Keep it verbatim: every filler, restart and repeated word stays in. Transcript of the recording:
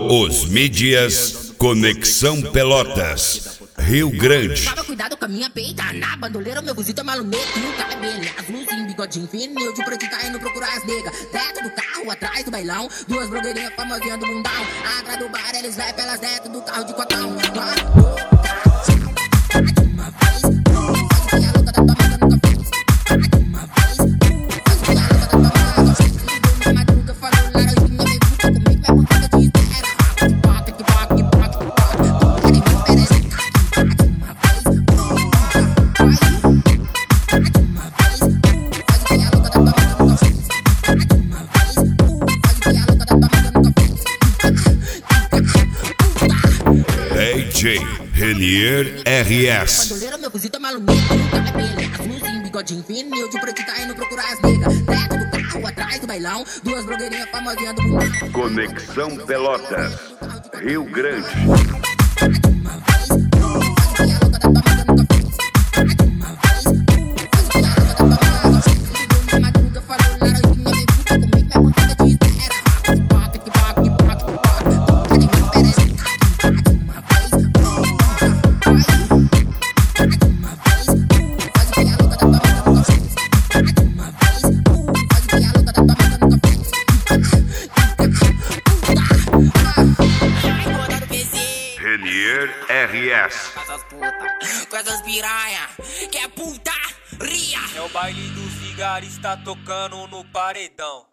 Os mídias Conexão Pelotas, Rio Grande. Tava cuidado com a minha peita, na bandoleira, meu buzito é malumeto. No cabelo azulzinho, bigodinho fino, eu de preto tá indo procurar as negas. Dentro do carro, atrás do bailão, duas blogueirinhas famosinhas do mundão. Atrás do bar, eles vai pelas dentro do carro de cotão. D J Renier R S. Bandoleira, meu buzito é malumeto. No cabelo azulzinho, bigodinho fino, eu de preto tá indo procurar as negas. Dentro do carro, atrás do bailão, duas blogueirinhas famosinhas do mundão. Conexão Pelotas, Rio Grande. Renier R S. Com essas putas, com essas piranha, que é putaria. É o baile do cigarista tocando no paredão.